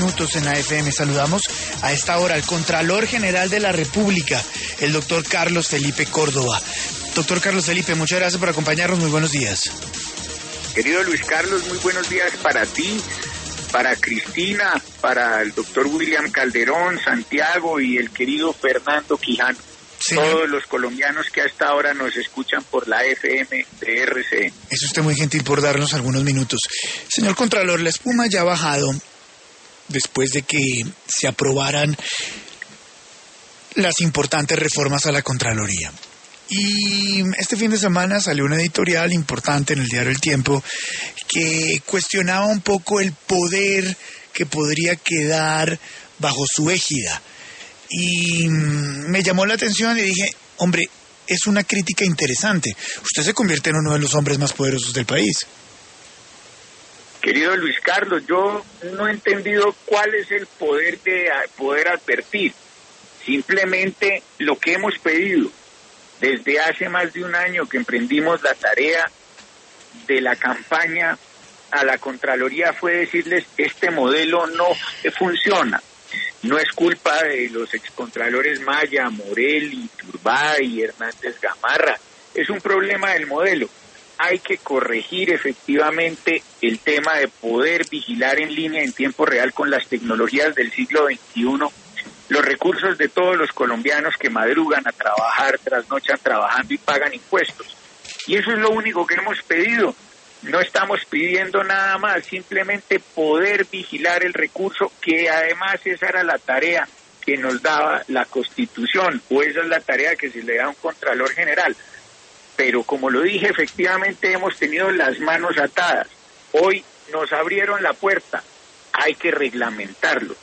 minutos en la FM. Saludamos a esta hora al Contralor General de la República, el doctor Carlos Felipe Córdoba. Doctor Carlos Felipe, muchas gracias por acompañarnos. Muy buenos días. Querido Luis Carlos, muy buenos días para ti, para Cristina, para el doctor William Calderón, Santiago y el querido Fernando Quijano. Señor, todos los colombianos que a esta hora nos escuchan por la FM de RCN. Es usted muy gentil por darnos algunos minutos. Señor Contralor, la espuma ya ha bajado después de que se aprobaran las importantes reformas a la Contraloría. Y este fin de semana salió una editorial importante en el diario El Tiempo que cuestionaba un poco el poder que podría quedar bajo su égida. Y me llamó la atención y dije, hombre, es una crítica interesante. Usted se convierte en uno de los hombres más poderosos del país. Querido Luis Carlos, yo no he entendido cuál es el poder de poder advertir. Simplemente lo que hemos pedido desde hace más de un año que emprendimos la tarea de la campaña a la Contraloría fue decirles, este modelo no funciona. No es culpa de los excontralores Maya, Morel, Turbay y Hernández Gamarra. Es un problema del modelo. Hay que corregir efectivamente el tema de poder vigilar en línea en tiempo real con las tecnologías del siglo XXI los recursos de todos los colombianos que madrugan a trabajar, trasnochan trabajando y pagan impuestos. Y eso es lo único que hemos pedido. No estamos pidiendo nada más, simplemente poder vigilar el recurso, que además esa era la tarea que nos daba la Constitución, o esa es la tarea que se le da a un Contralor General. Pero como lo dije, efectivamente hemos tenido las manos atadas. Hoy nos abrieron la puerta, hay que reglamentarlo.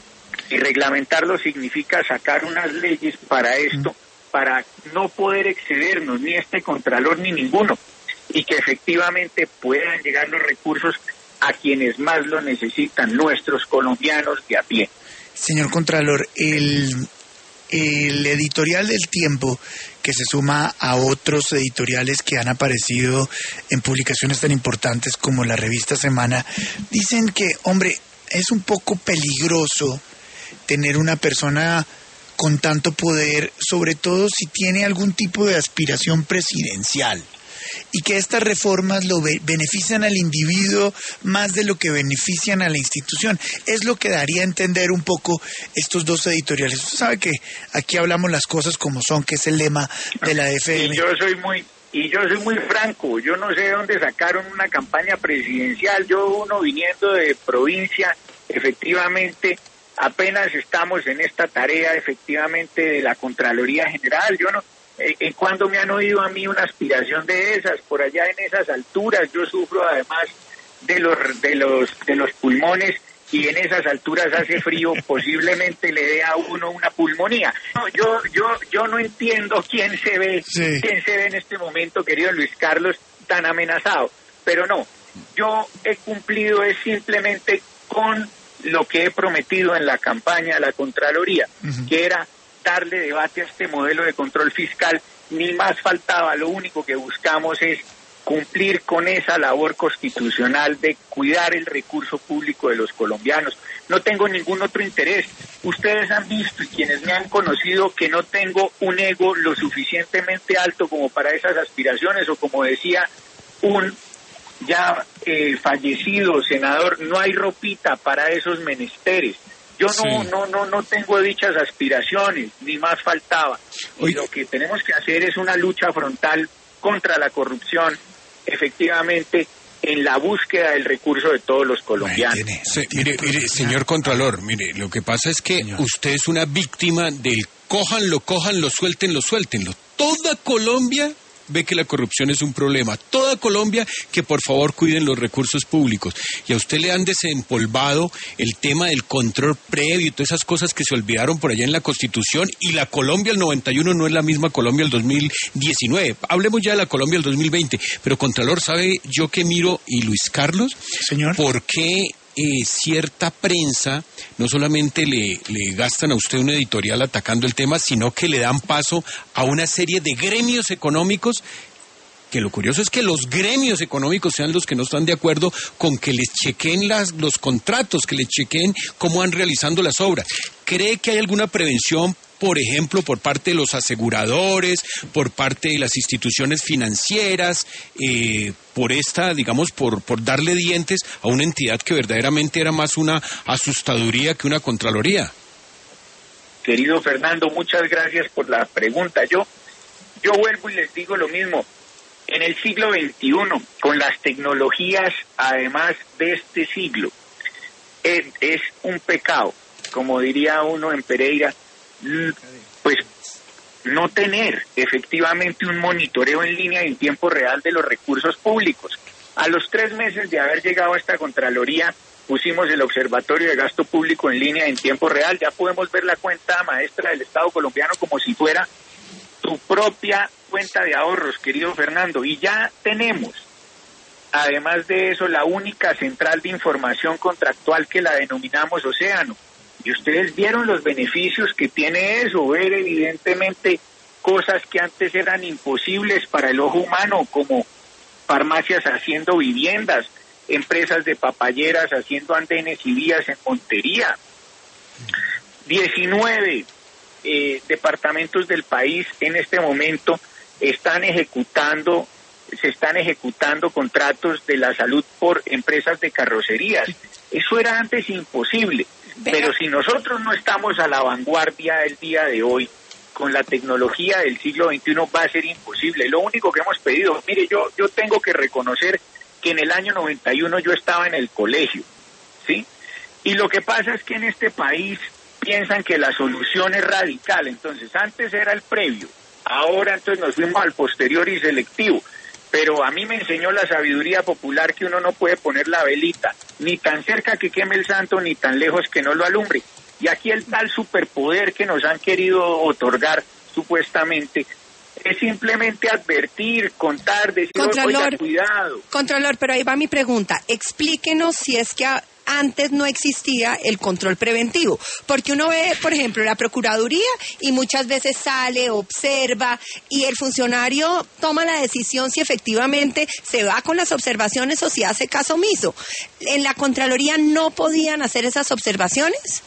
Y reglamentarlo significa sacar unas leyes para esto, para no poder excedernos, ni este Contralor ni ninguno, y que efectivamente puedan llegar los recursos a quienes más lo necesitan, nuestros colombianos de a pie. Señor Contralor, el editorial del Tiempo, que se suma a otros editoriales que han aparecido en publicaciones tan importantes como la revista Semana, dicen que, hombre, es un poco peligroso tener una persona con tanto poder, sobre todo si tiene algún tipo de aspiración presidencial, y que estas reformas lo benefician al individuo más de lo que benefician a la institución. Es lo que daría a entender un poco estos dos editoriales. Usted sabe que aquí hablamos las cosas como son, que es el lema de la FM. Y yo soy muy franco, yo no sé de dónde sacaron una campaña presidencial. Uno viniendo de provincia, efectivamente, apenas estamos en esta tarea, efectivamente, de la Contraloría General. Yo no... ¿Cuándo me han oído a mí una aspiración de esas? Por allá en esas alturas, yo sufro además de los pulmones, y en esas alturas hace frío, posiblemente le dé a uno una pulmonía. No, yo no entiendo quién se ve en este momento, querido Luis Carlos, tan amenazado. Pero no, yo he cumplido es simplemente con lo que he prometido en la campaña a la Contraloría, que era darle debate a este modelo de control fiscal. Ni más faltaba, lo único que buscamos es cumplir con esa labor constitucional de cuidar el recurso público de los colombianos. No tengo ningún otro interés. Ustedes han visto, y quienes me han conocido, que no tengo un ego lo suficientemente alto como para esas aspiraciones, o como decía un ya fallecido senador, no hay ropita para esos menesteres. Yo no tengo dichas aspiraciones, ni más faltaba. Y lo que tenemos que hacer es una lucha frontal contra la corrupción, efectivamente, en la búsqueda del recurso de todos los colombianos. Mire, señor Contralor, mire, lo que pasa es que usted es una víctima del cójanlo, suéltenlo. Toda Colombia ve que la corrupción es un problema. Toda Colombia, que por favor cuiden los recursos públicos. Y a usted le han desempolvado el tema del control previo y todas esas cosas que se olvidaron por allá en la Constitución. Y la Colombia del 91 no es la misma Colombia del 2019. Hablemos ya de la Colombia del 2020. Pero, Contralor, ¿sabe yo qué miro? Y Luis Carlos, señor, ¿por qué cierta prensa no solamente le gastan a usted un editorial atacando el tema, sino que le dan paso a una serie de gremios económicos que lo curioso es que los gremios económicos sean los que no están de acuerdo con que les chequeen los contratos, que les chequeen cómo van realizando las obras. ¿Cree que hay alguna prevención, por ejemplo, por parte de los aseguradores, por parte de las instituciones financieras, por darle dientes a una entidad que verdaderamente era más una asustaduría que una contraloría? Querido Fernando, muchas gracias por la pregunta. Yo vuelvo y les digo lo mismo. En el siglo XXI, con las tecnologías, además de este siglo, es un pecado, como diría uno en Pereira, pues no tener efectivamente un monitoreo en línea y en tiempo real de los recursos públicos. A los 3 meses de haber llegado a esta Contraloría, pusimos el Observatorio de Gasto Público en línea en tiempo real. Ya podemos ver la cuenta maestra del Estado colombiano como si fuera tu propia cuenta de ahorros, querido Fernando. Y ya tenemos, además de eso, la única central de información contractual que la denominamos Océano. Y ustedes vieron los beneficios que tiene eso, ver evidentemente cosas que antes eran imposibles para el ojo humano, como farmacias haciendo viviendas, empresas de papayeras haciendo andenes y vías en Montería. 19 departamentos del país en este momento se están ejecutando contratos de la salud por empresas de carrocerías. Eso era antes imposible, pero si nosotros no estamos a la vanguardia del día de hoy, con la tecnología del siglo XXI va a ser imposible. Lo único que hemos pedido, mire, yo tengo que reconocer que en el año 91 yo estaba en el colegio, ¿sí? Y lo que pasa es que en este país piensan que la solución es radical. Entonces, antes era el previo, ahora entonces nos fuimos al posterior y selectivo. Pero a mí me enseñó la sabiduría popular que uno no puede poner la velita ni tan cerca que queme el santo, ni tan lejos que no lo alumbre. Y aquí el tal superpoder que nos han querido otorgar supuestamente es simplemente advertir, contar, decir, oiga, cuidado. Contralor, pero ahí va mi pregunta. Explíquenos si es que antes no existía el control preventivo, porque uno ve, por ejemplo, la Procuraduría y muchas veces sale, observa y el funcionario toma la decisión si efectivamente se va con las observaciones o si hace caso omiso. ¿En la Contraloría no podían hacer esas observaciones?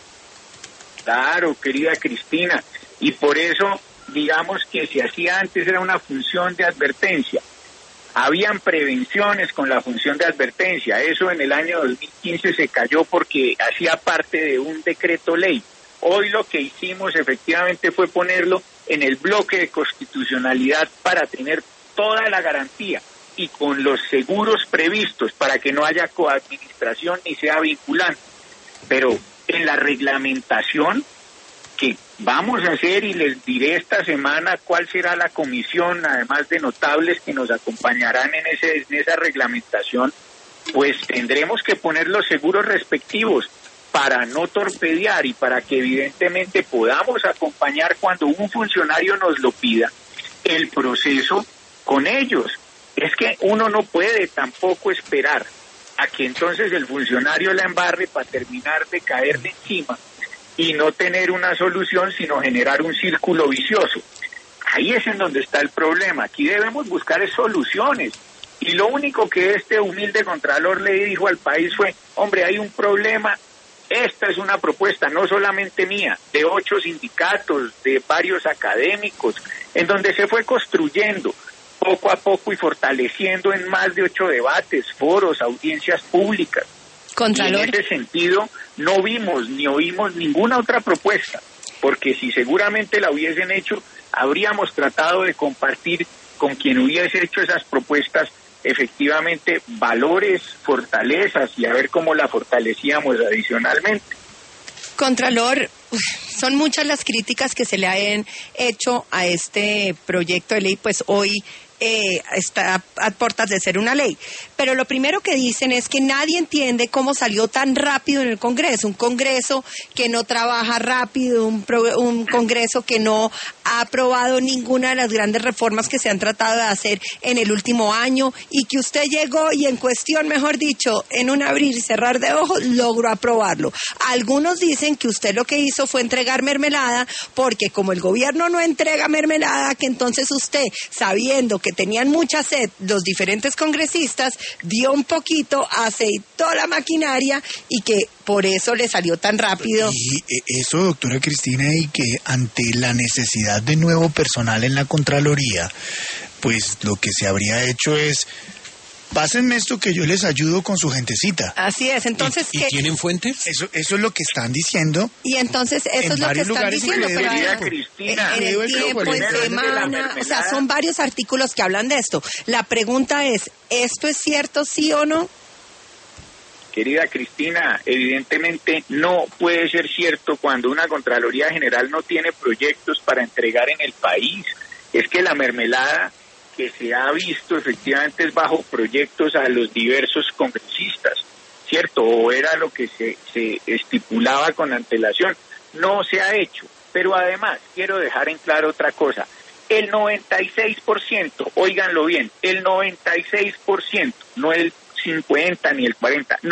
Claro, querida Cristina, y por eso digamos que si hacía antes era una función de advertencia. Habían prevenciones con la función de advertencia. Eso en el año 2015 se cayó porque hacía parte de un decreto ley. Hoy lo que hicimos efectivamente fue ponerlo en el bloque de constitucionalidad para tener toda la garantía y con los seguros previstos para que no haya coadministración ni sea vinculante. Pero en la reglamentación que vamos a hacer, y les diré esta semana cuál será la comisión, además de notables que nos acompañarán en esa reglamentación, pues tendremos que poner los seguros respectivos para no torpedear y para que evidentemente podamos acompañar cuando un funcionario nos lo pida el proceso con ellos. Es que uno no puede tampoco esperar a que entonces el funcionario la embarre para terminar de caerle encima y no tener una solución, sino generar un círculo vicioso. Ahí es en donde está el problema. Aquí debemos buscar soluciones. Y lo único que este humilde contralor le dijo al país fue, hombre, hay un problema, esta es una propuesta no solamente mía, de 8 sindicatos, de varios académicos, en donde se fue construyendo poco a poco y fortaleciendo en más de 8 debates, foros, audiencias públicas. Contralor. Y en ese sentido no vimos ni oímos ninguna otra propuesta, porque si seguramente la hubiesen hecho, habríamos tratado de compartir con quien hubiese hecho esas propuestas efectivamente valores, fortalezas y a ver cómo la fortalecíamos adicionalmente. Contralor, son muchas las críticas que se le han hecho a este proyecto de ley, pues hoy está a puertas de ser una ley. pero lo primero que dicen es que nadie entiende cómo salió tan rápido en el Congreso, un Congreso que no trabaja rápido, un Congreso que no ha aprobado ninguna de las grandes reformas que se han tratado de hacer en el último año, y que usted llegó y en cuestión, mejor dicho, en un abrir y cerrar de ojos, logró aprobarlo. Algunos dicen que usted lo que hizo fue entregar mermelada, porque como el gobierno no entrega mermelada, que entonces usted, sabiendo que tenían mucha sed los diferentes congresistas, dio un poquito, aceitó la maquinaria y que por eso le salió tan rápido. Y eso, doctora Cristina, y que ante la necesidad de nuevo personal en la Contraloría, pues lo que se habría hecho es: pásenme esto que yo les ayudo con su gentecita. Así es, entonces... ¿Y tienen fuentes? Eso es lo que están diciendo. Y entonces eso es lo que están diciendo, pero Cristina, en el tiempo, en semana, o sea, son varios artículos que hablan de esto. La pregunta es, ¿esto es cierto, sí o no? Querida Cristina, evidentemente no puede ser cierto cuando una Contraloría General no tiene proyectos para entregar en el país. Es que la mermelada que se ha visto efectivamente es bajo proyectos a los diversos congresistas, ¿cierto? O era lo que se estipulaba con antelación. No se ha hecho, pero además quiero dejar en claro otra cosa. El 96%, óiganlo bien, el 96%, no el 50 ni el 40,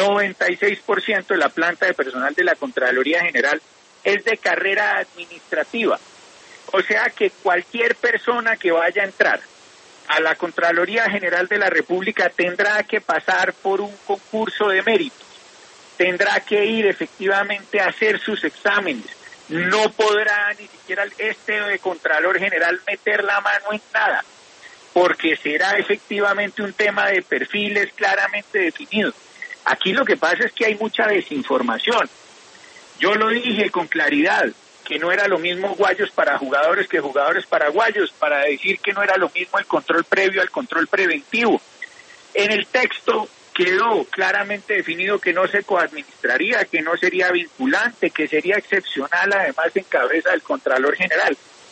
96% de la planta de personal de la Contraloría General es de carrera administrativa. O sea que cualquier persona que vaya a entrar a la Contraloría General de la República tendrá que pasar por un concurso de méritos, tendrá que ir efectivamente a hacer sus exámenes, no podrá ni siquiera de Contralor General meter la mano en nada, porque será efectivamente un tema de perfiles claramente definidos. Aquí lo que pasa es que hay mucha desinformación. Yo lo dije con claridad, que no era lo mismo guayos para jugadores que jugadores para guayos, para decir que no era lo mismo el control previo al control preventivo. En el texto quedó claramente definido que no se coadministraría, que no sería vinculante, que sería excepcional, además en cabeza del Contralor General.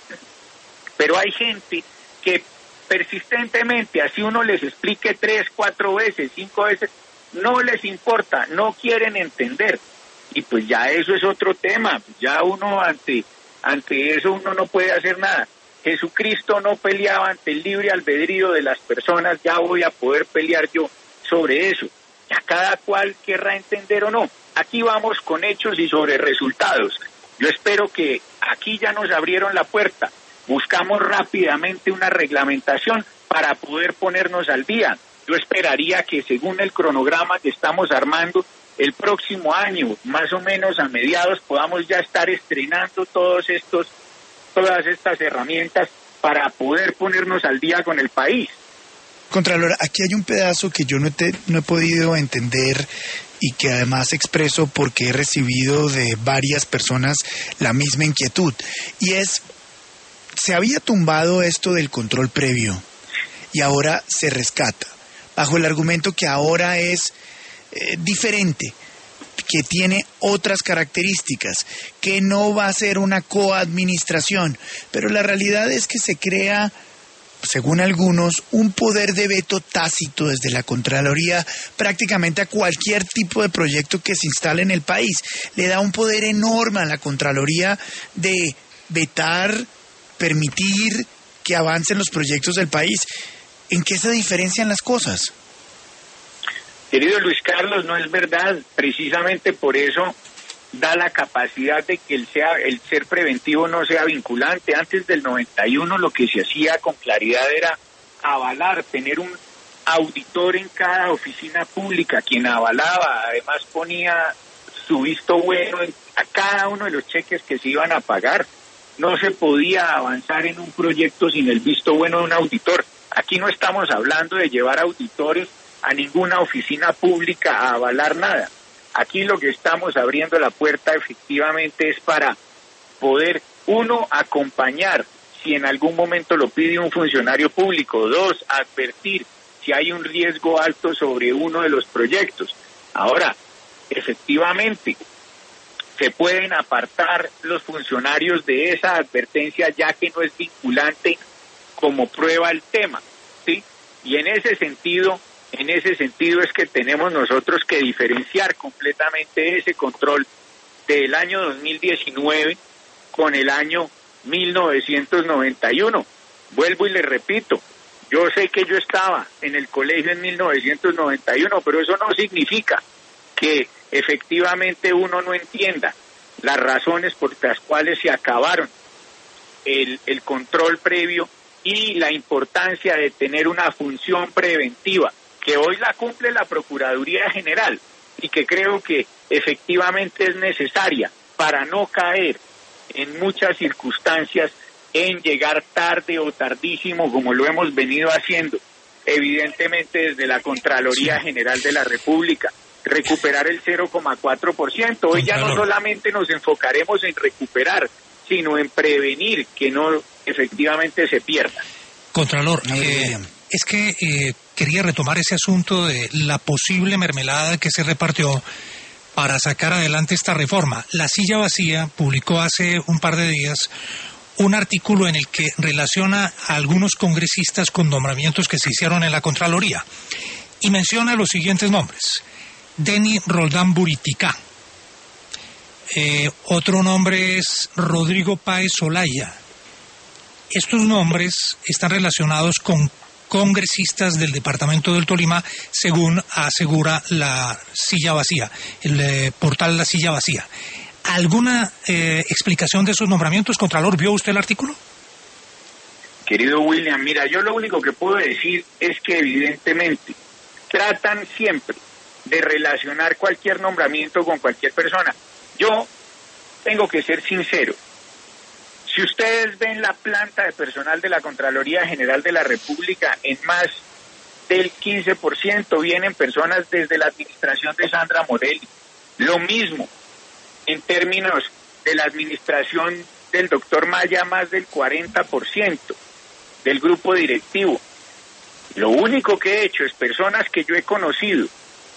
Pero hay gente que persistentemente, así uno les explique 3, 4 veces, 5 veces, no les importa, no quieren entender. Y pues ya eso es otro tema, ya uno ante eso uno no puede hacer nada. Jesucristo no peleaba ante el libre albedrío de las personas, ya voy a poder pelear yo sobre eso. Ya cada cual querrá entender o no. Aquí vamos con hechos y sobre resultados. Yo espero que aquí ya nos abrieron la puerta. Buscamos rápidamente una reglamentación para poder ponernos al día. Yo esperaría que según el cronograma que estamos armando, el próximo año, más o menos a mediados, podamos ya estar estrenando todas estas herramientas para poder ponernos al día con el país. Contralor, aquí hay un pedazo que yo no he podido entender y que además expreso porque he recibido de varias personas la misma inquietud, y es: se había tumbado esto del control previo y ahora se rescata, bajo el argumento que ahora es diferente, que tiene otras características, que no va a ser una coadministración, pero la realidad es que se crea, según algunos, un poder de veto tácito desde la Contraloría prácticamente a cualquier tipo de proyecto que se instale en el país. Le da un poder enorme a la Contraloría de vetar, permitir que avancen los proyectos del país. ¿En qué se diferencian las cosas? Querido Luis Carlos, no es verdad. Precisamente por eso da la capacidad de que el ser preventivo no sea vinculante. Antes del 91 lo que se hacía con claridad era avalar, tener un auditor en cada oficina pública, quien avalaba, además ponía su visto bueno a cada uno de los cheques que se iban a pagar. No se podía avanzar en un proyecto sin el visto bueno de un auditor. Aquí no estamos hablando de llevar auditores a ninguna oficina pública a avalar nada. Aquí lo que estamos abriendo la puerta efectivamente es para poder, 1, acompañar si en algún momento lo pide un funcionario público, 2, advertir si hay un riesgo alto sobre uno de los proyectos. Ahora, efectivamente, se pueden apartar los funcionarios de esa advertencia ya que no es vinculante como prueba el tema, ¿sí? Y en ese sentido, En ese sentido es que tenemos nosotros que diferenciar completamente ese control del año 2019 con el año 1991. Vuelvo y le repito, yo sé que yo estaba en el colegio en 1991, pero eso no significa que efectivamente uno no entienda las razones por las cuales se acabaron el control previo y la importancia de tener una función preventiva, que hoy la cumple la Procuraduría General y que creo que efectivamente es necesaria para no caer en muchas circunstancias en llegar tarde o tardísimo como lo hemos venido haciendo, evidentemente desde la Contraloría General de la República, recuperar el 0,4%. Hoy ya no solamente nos enfocaremos en recuperar, sino en prevenir que no efectivamente se pierda. Contralor, es que quería retomar ese asunto de la posible mermelada que se repartió para sacar adelante esta reforma. La Silla Vacía publicó hace un par de días un artículo en el que relaciona a algunos congresistas con nombramientos que se hicieron en la Contraloría y menciona los siguientes nombres: Denny Roldán Buriticá, otro nombre es Rodrigo Páez Olaya. Estos nombres están relacionados con congresistas del departamento del Tolima, según asegura la Silla Vacía, el portal La Silla Vacía. ¿Alguna explicación de esos nombramientos, Contralor? ¿Vio usted el artículo? Querido William, mira, yo lo único que puedo decir es que evidentemente tratan siempre de relacionar cualquier nombramiento con cualquier persona. Yo tengo que ser sincero. Si ustedes ven la planta de personal de la Contraloría General de la República, en más del 15% vienen personas desde la administración de Sandra Morelli. Lo mismo en términos de la administración del doctor Maya, más del 40% del grupo directivo. Lo único que he hecho es personas que yo he conocido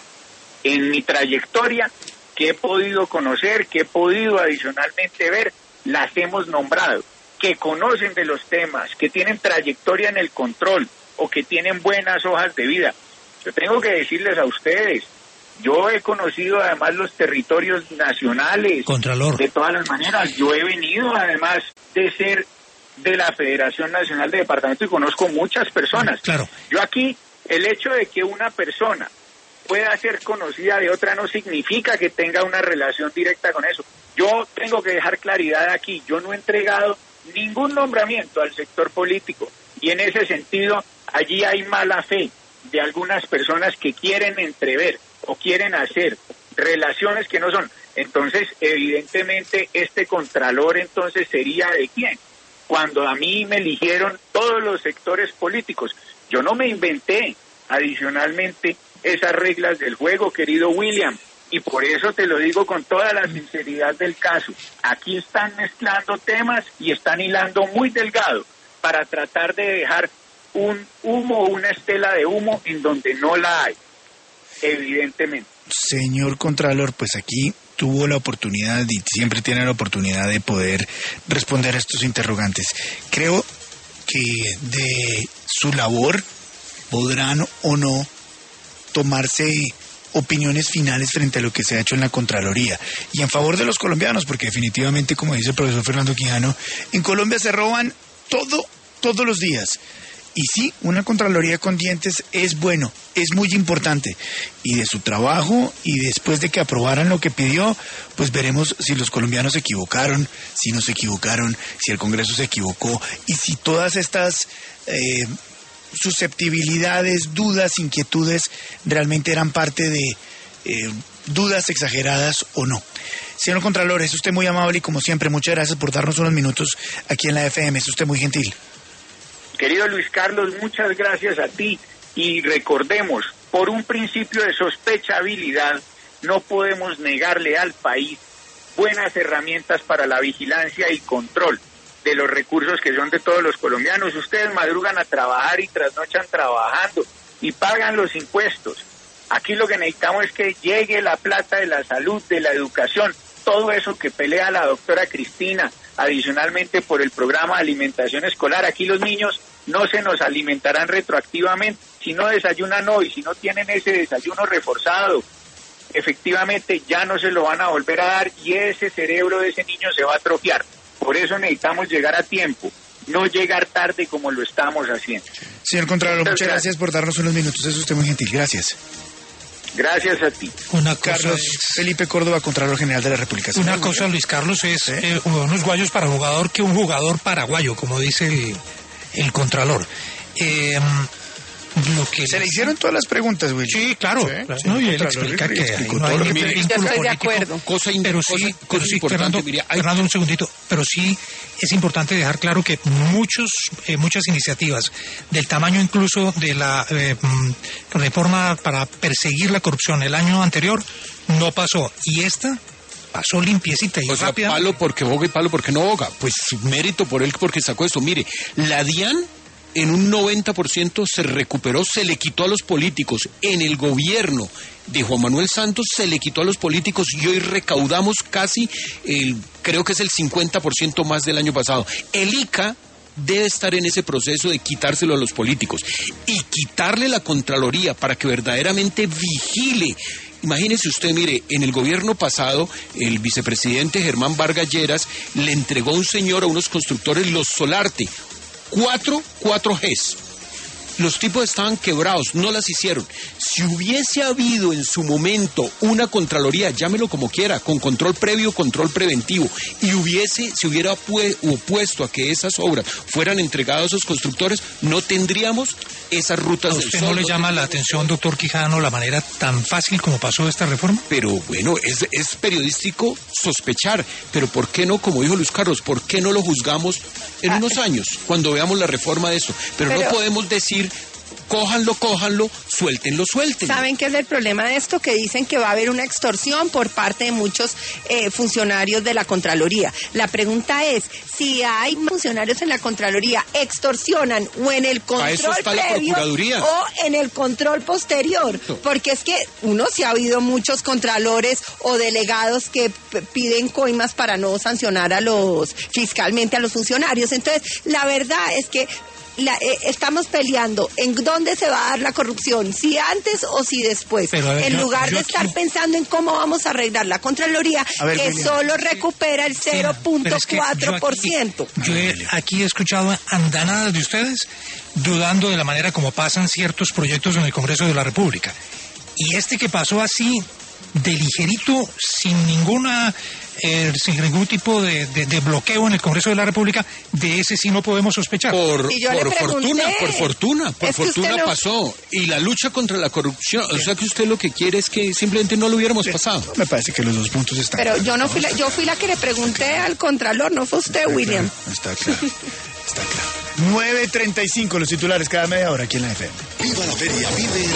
en mi trayectoria, que he podido conocer, que he podido adicionalmente ver, las hemos nombrado, que conocen de los temas, que tienen trayectoria en el control o que tienen buenas hojas de vida. Yo tengo que decirles a ustedes, yo he conocido además los territorios nacionales, Contralor, de todas las maneras. Yo he venido además de ser de la Federación Nacional de Departamentos y conozco muchas personas. Claro. Yo aquí, el hecho de que una persona pueda ser conocida de otra no significa que tenga una relación directa con eso. Yo tengo que dejar claridad aquí, yo no he entregado ningún nombramiento al sector político y en ese sentido allí hay mala fe de algunas personas que quieren entrever o quieren hacer relaciones que no son. Entonces, evidentemente, este contralor entonces sería ¿de quién? Cuando a mí me eligieron todos los sectores políticos. Yo no me inventé adicionalmente esas reglas del juego, querido William, y por eso te lo digo con toda la sinceridad del caso. Aquí están mezclando temas y están hilando muy delgado para tratar de dejar un humo, una estela de humo en donde no la hay, evidentemente. Señor Contralor, pues aquí tuvo la oportunidad y siempre tiene la oportunidad de poder responder a estos interrogantes. Creo que de su labor podrán o no tomarse opiniones finales frente a lo que se ha hecho en la Contraloría y en favor de los colombianos, porque definitivamente, como dice el profesor Fernando Quijano, en Colombia se roban todos los días. Y sí, una Contraloría con dientes es bueno, es muy importante. Y de su trabajo, y después de que aprobaran lo que pidió, pues veremos si los colombianos se equivocaron, si no se equivocaron, si el Congreso se equivocó, y si todas estas susceptibilidades, dudas, inquietudes, realmente eran parte de dudas exageradas o no. Señor Contralor, es usted muy amable y como siempre, muchas gracias por darnos unos minutos aquí en la FM, es usted muy gentil. Querido Luis Carlos, muchas gracias a ti y recordemos, por un principio de sospechabilidad, no podemos negarle al país buenas herramientas para la vigilancia y control de los recursos que son de todos los colombianos. Ustedes madrugan a trabajar y trasnochan trabajando y pagan los impuestos. Aquí lo que necesitamos es que llegue la plata de la salud, de la educación, todo eso que pelea la doctora Cristina, adicionalmente por el programa de alimentación escolar. Aquí los niños no se nos alimentarán retroactivamente. Si no desayunan hoy, si no tienen ese desayuno reforzado, efectivamente ya no se lo van a volver a dar y ese cerebro de ese niño se va a atrofiar. Por eso necesitamos llegar a tiempo, no llegar tarde como lo estamos haciendo. Señor Contralor, muchas gracias por darnos unos minutos, es usted muy gentil, gracias. Gracias a ti. Carlos Felipe Córdoba, Contralor General de la República. Una cosa, Luis Carlos, es unos guayos para jugador que un jugador paraguayo, como dice el Contralor. Lo que se le hicieron todas las preguntas, Willy. Sí, claro. No, y él explica que no hay vínculo estoy de político. acuerdo. Pero sí, Fernando, un segundito. Pero sí es importante dejar claro que muchas iniciativas del tamaño incluso de la reforma para perseguir la corrupción el año anterior no pasó. Y esta pasó limpiecita y rápida. Palo porque boga y palo porque no boga. Pues mérito por él porque sacó esto. Mire, la DIAN en un 90% se recuperó, se le quitó a los políticos. En el gobierno de Juan Manuel Santos se le quitó a los políticos y hoy recaudamos casi, creo que es el 50% más del año pasado. El ICA debe estar en ese proceso de quitárselo a los políticos y quitarle la Contraloría para que verdaderamente vigile. Imagínese usted, mire, en el gobierno pasado, el vicepresidente Germán Vargas Lleras le entregó a un señor, a unos constructores, los Solarte, 4 Gs. Los tipos estaban quebrados, no las hicieron. Si hubiese habido en su momento una Contraloría, llámelo como quiera, con control previo, control preventivo, y se hubiera opuesto a que esas obras fueran entregadas a esos constructores, no tendríamos esas rutas del sol. ¿A usted no le llama la atención, doctor Quijano, la manera tan fácil como pasó esta reforma? Pero bueno, es periodístico sospechar, pero ¿por qué no, como dijo Luis Carlos, por qué no lo juzgamos en unos años, cuando veamos la reforma de esto? Pero no podemos decir, cójanlo, suéltenlo. ¿Saben qué es el problema de esto? Que dicen que va a haber una extorsión por parte de muchos funcionarios de la Contraloría. La pregunta es, si hay funcionarios en la Contraloría extorsionan o en el control previo o en el control posterior, porque es que si ha habido muchos contralores o delegados que piden coimas para no sancionar fiscalmente a los funcionarios. Entonces, la verdad es que estamos peleando en dónde se va a dar la corrupción, si antes o si después, en lugar de estar pensando en cómo vamos a arreglar la Contraloría, que solo recupera el 0.4%. Yo aquí he escuchado andanadas de ustedes dudando de la manera como pasan ciertos proyectos en el Congreso de la República. Y este que pasó así, de ligerito, sin ningún tipo de bloqueo en el Congreso de la República, de ese sí no podemos sospechar. Por fortuna pasó. Y la lucha contra la corrupción, o sea que usted lo que quiere es que simplemente no lo hubiéramos pasado. Me parece que los dos puntos están. Pero yo no fui yo fui la que le pregunté al Contralor, no fue usted, William. Está claro. 9:35 los titulares cada media hora aquí en la FM. Viva la feria, vive